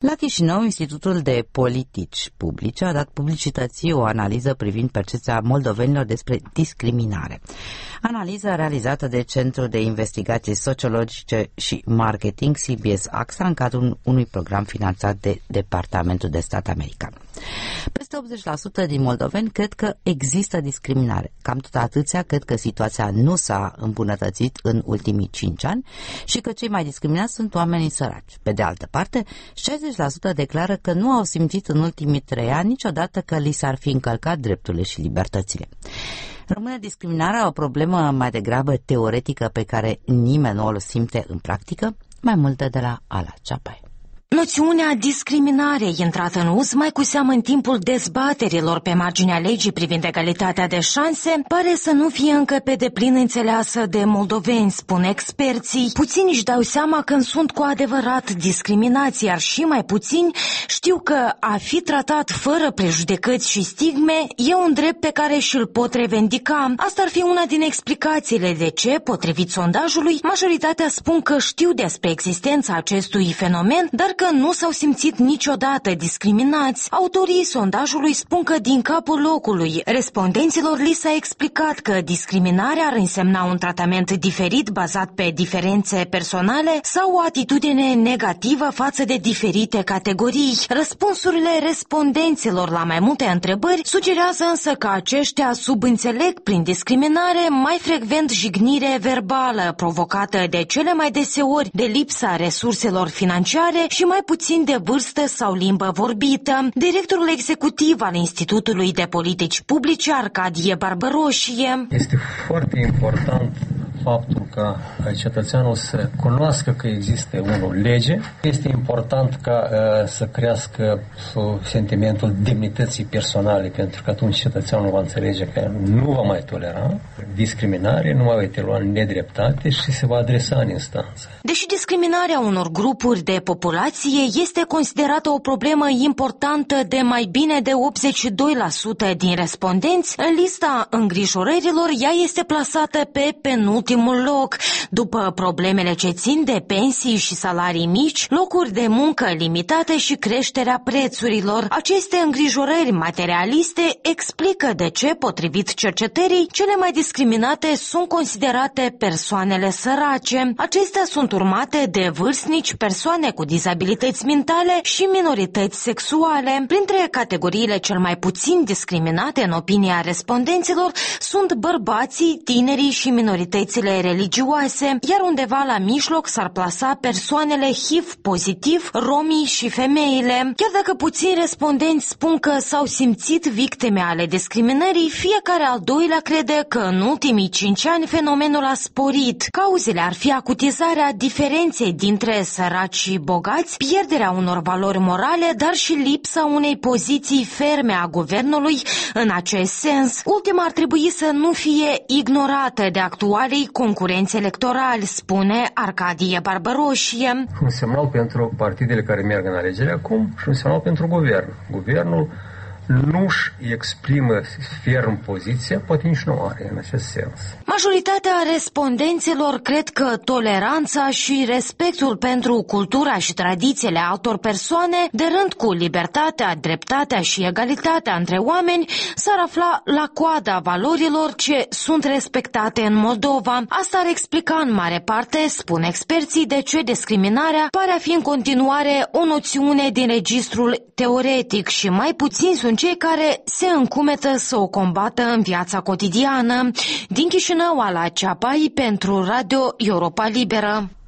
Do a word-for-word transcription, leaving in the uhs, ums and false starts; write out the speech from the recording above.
La Chișinău, Institutul de Politici Publice a dat publicității o analiză privind percepția moldovenilor despre discriminare. Analiză realizată de Centrul de Investigații Sociologice și Marketing C B S A X A în cadrul unui program finanțat de Departamentul de Stat american. Peste optzeci la sută din moldoveni cred că există discriminare. Cam tot atâția cred că situația nu s-a îmbunătățit în ultimii cinci ani și că cei mai discriminați sunt oamenii săraci. Pe de altă parte, șaizeci la sută declară că nu au simțit în ultimii trei ani niciodată că li s-ar fi încălcat drepturile și libertățile. Rămâne discriminarea o problemă mai degrabă teoretică pe care nimeni nu o simte în practică? Mai multe de la Ala Ceapai. Noțiunea discriminare intrată în uz mai cu seamă în timpul dezbaterilor pe marginea legii privind egalitatea de șanse pare să nu fie încă pe deplin înțeleasă de moldoveni, spun experții. Puțini își dau seama când sunt cu adevărat discriminați, iar și mai puțini știu că a fi tratat fără prejudecăți și stigme e un drept pe care și-l pot revendica. Asta ar fi una din explicațiile de ce, potrivit sondajului, majoritatea spun că știu despre existența acestui fenomen, dar că nu s-au simțit niciodată discriminați. Autorii sondajului spun că din capul locului respondenților li s-a explicat că discriminarea ar însemna un tratament diferit bazat pe diferențe personale sau o atitudine negativă față de diferite categorii. Răspunsurile respondenților la mai multe întrebări sugerează însă că aceștia subînțeleg prin discriminare mai frecvent jignire verbală provocată de cele mai deseori de lipsa resurselor financiare și mai puțin de vârstă sau limbă vorbită. Directorul executiv al Institutului de Politici Publice, Arcadie Barbăroșie. Este foarte important faptul că cetățeanul să cunoască că există unul lege. Este important ca uh, să crească uh, sentimentul demnității personale, pentru că atunci cetățeanul va înțelege că nu va mai tolera discriminare, nu va mai lua nedreptate și se va adresa în instanță. Deși discriminarea unor grupuri de populație este considerată o problemă importantă de mai bine de optzeci și doi la sută din respondenți, în lista îngrijorărilor ea este plasată pe penultimul loc, după problemele ce țin de pensii și salarii mici, locuri de muncă limitate și creșterea prețurilor. Aceste îngrijorări materialiste explică de ce, potrivit cercetării, cele mai discriminate sunt considerate persoanele sărace. Acestea sunt urmate de vârstnici, persoane cu dizabilități mentale și minorități sexuale. Printre categoriile cel mai puțin discriminate în opinia respondenților sunt bărbații, tinerii și minoritățile religioase, iar undeva la mijloc s-ar plasa persoanele H I V pozitiv, romii și femeile. Chiar dacă puțini respondenți spun că s-au simțit victime ale discriminării, fiecare al doilea crede că în ultimii cinci ani fenomenul a sporit. Cauzele ar fi acutizarea diferenței dintre săraci și bogați, pierderea unor valori morale, dar și lipsa unei poziții ferme a guvernului în acest sens. Ultima ar trebui să nu fie ignorată de actualii concurenți electorali, spune Arcadie Barbăroșie. Un semnal pentru partidele care merg în alegeri acum și un semnal pentru guvern. Guvernul nu-și exprimă ferm poziția, poate nici nu are în acest sens. Majoritatea respondenților cred că toleranța și respectul pentru cultura și tradițiile altor persoane, de rând cu libertatea, dreptatea și egalitatea între oameni, s-ar afla la coada valorilor ce sunt respectate în Moldova. Asta ar explica în mare parte, spun experții, de ce discriminarea pare a fi în continuare o noțiune din registrul teoretic și mai puțini sunt cei care se încumetă să o combată în viața cotidiană. Din Chișinău, Ala Ceapai, pentru Radio Europa Liberă.